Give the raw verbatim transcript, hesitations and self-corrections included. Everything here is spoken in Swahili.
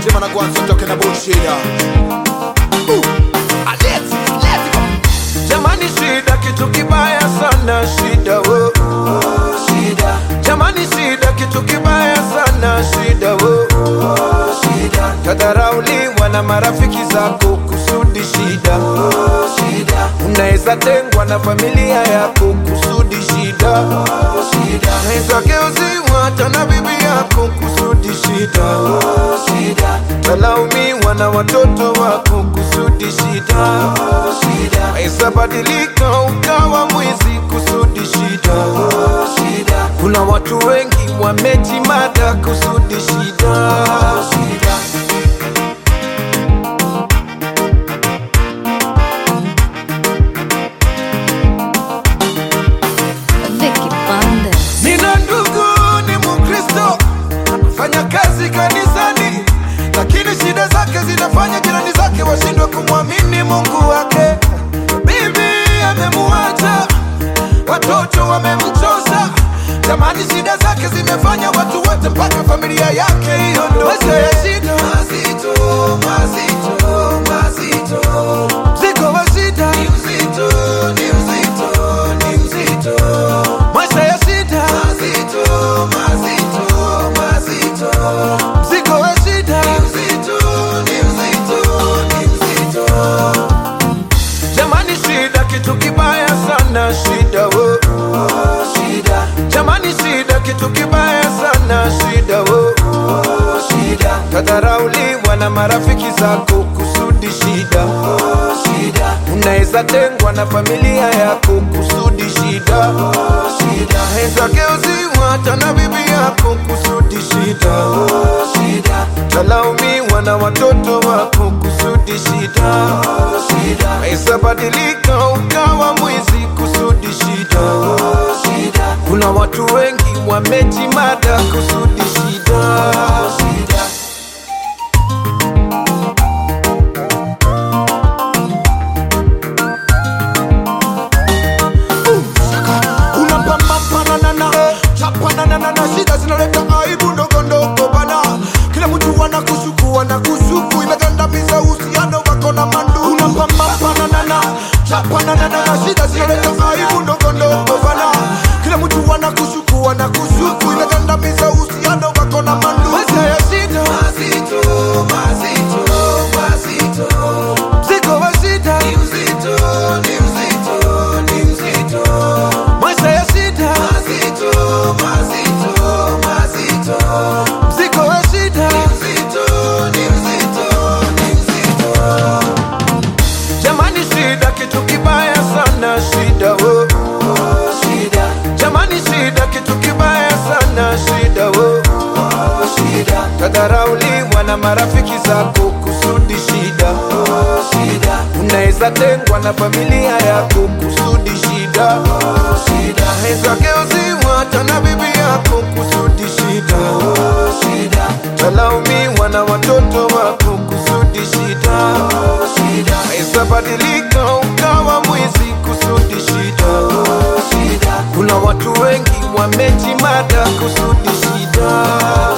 Jim and I go and start talking about shida. Ooh, ah, let's let's go. Jamani shida kitu kibaya sana shida wo. Shida. Jamani shida kitu kibaya sana shida wo. Shida. Tadharauliwa na marafiki zako kusudi shida. Shida. Unaweza tengwa na familia yako kusudi shida. Shida. Unaweza geuziwa hata na bibi yako kusudi shida. Shida. Talaumiwa na watoto wako kusudi shida. Shida. Unaweza badilika ukawa mwizi kusudi shida. Shida. Kuna watu wengi wamejimada kusudi shida. Shida. Nina ndugu ni Mkristo, anafanya kazi kanisani, lakini shida zake zinafanya jirani zake washindwe kumwamini Mungu wake. Bibi amemuacha, watoto wamemchosa. Jamani, shida zake zimefanya watu wote mpaka familia yake hiyo ndo maisha ya shida. Mazito, mazito, mazito. Mzigo wa shida Ni mzito, ni mzito, ni mzito. maisha ya shida. Mazito, mazito, mazito. Mzigo wa shida Ni mzito, ni mzito, ni mzito. jamani, shida kitu kibaya sana shida wo. Shida. Jamani, shida kitu kibaya sana shida wo. Shida. Tadharauliwa na marafiki zako kusudi shida. Shida. Unaweza tengwa na familia yako kusudi shida. Shida. Unaweza geuziwa hata na bibi yako kusudi shida. Shida. Talaumiwa na watoto wako kusudi shida. Shida. Unaweza badilika ukawa mwizi kusudi shida. Shida. Kuna watu wengi wamejimada kusudi shida. Shida. Unapambana chapana na na shida zinaleta aibu ndogo ndogo bana. Kila mtu wanakushuku wanakushuku, imegandamiza uhusiano wako na mandu. Unapambana na chapana na na shida zinaleta aibu ndogo ndogo bana. Kila mtu wanakushuku wanakushuku, imegandamiza uhusiano wako na mandu. Maisha ya shida Mazito, mazito, mazito. mzigo wa shida Ni mzito, ni mzito, ni mzito. maisha ya shida Mazito, mazito, mazito. mzigo wa shida Ni mzito, ni mzito, ni mzito. jamani, shida kitu kibaya sana shida wo. Shida. Jamani, shida kitu kibaya sana shida wo. Shida. Tadharauliwa na marafiki zako kusudi shida. Shida. Unaweza tengwa na familia yako kusudi shida. Shida. Unaweza geuziwa hata na bibi yako kusudi shida. Shida. Talaumiwa na watoto wako kusudi shida. Shida. Unaweza badilika ukawa mwizi kusudi shida. Shida. Kuna watu wengi wamejimada kusudi shida.